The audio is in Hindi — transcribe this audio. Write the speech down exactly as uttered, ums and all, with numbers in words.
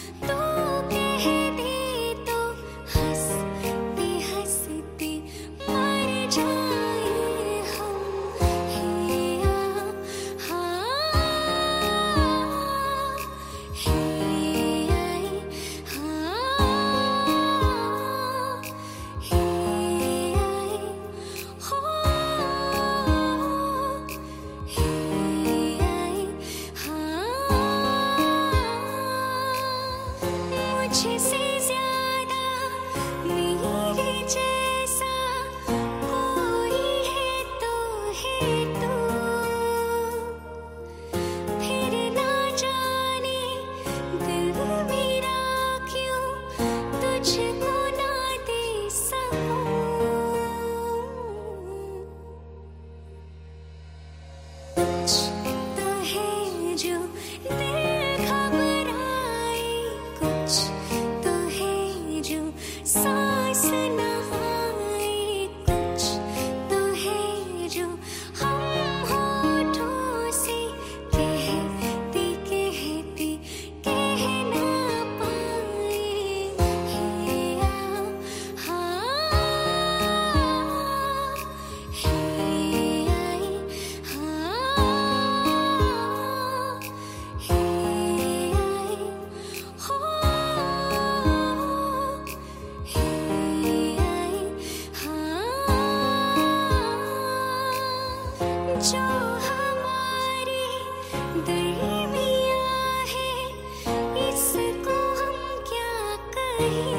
तू कह दे तो हंसते हंसते मर जाए हम। हिया हाँ हिया हाँ हिया हो हिया हाँ। मुझसे ज्यादा मेरे जैसा कोई है तो है तू। फिर ना जाने दिल मेरा क्यों तुझको ना दे सकूं। कुछ तो है जो दिल घबराए, कुछ तो है जो सांस न आए, कुछ तो है जो हम होठों से कहते कहते कह ना पाए। हिया हाँ हिया हाँ हिया हो हिया हाँ। जो हमारे दरमियाँ है इसको हम क्या कहें।